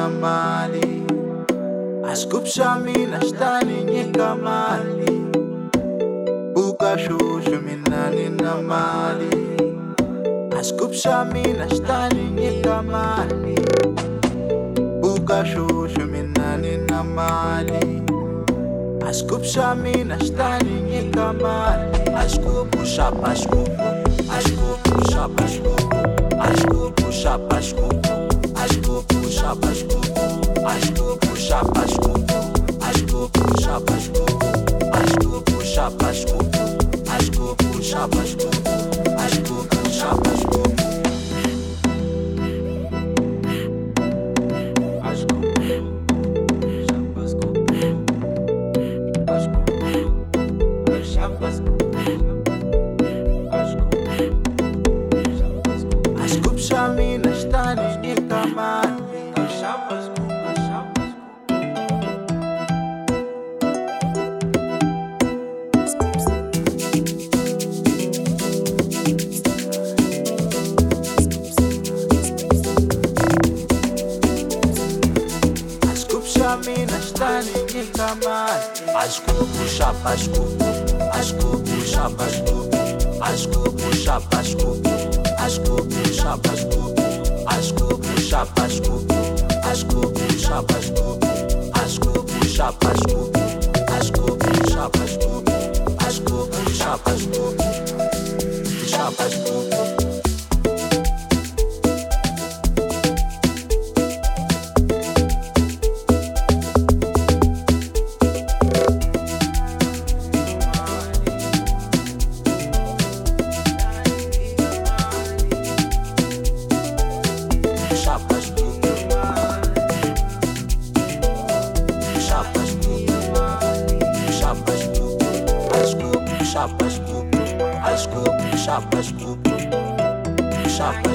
na mali, askupsha mina stani nyika mali, buka shushu mina nina mali, askupsha mina stani nyika mali, buka shushu mina nina mali, askupsha mina stani nyika mali, askupu shapa askupu, askupu shapa askupu, askupu shapa askupu, askupu shapa askupu, askupu shapa askupu, askupu shapa askupu, askupu shapa askupu, askupu shapa askupu, askupu shapa askupu. Askupsha mina stani nyika mali, askupsha mina stani nyika mali, askupu shapa askupu, askupu shapa askupu, askupu shapa askupu, askupu shapa askupu, askupu shapa askupu, askupu shapa askupu, askupu shapa askupu, askupu shapa askupu, askupu shapa askupu, shapa askupu. Shop,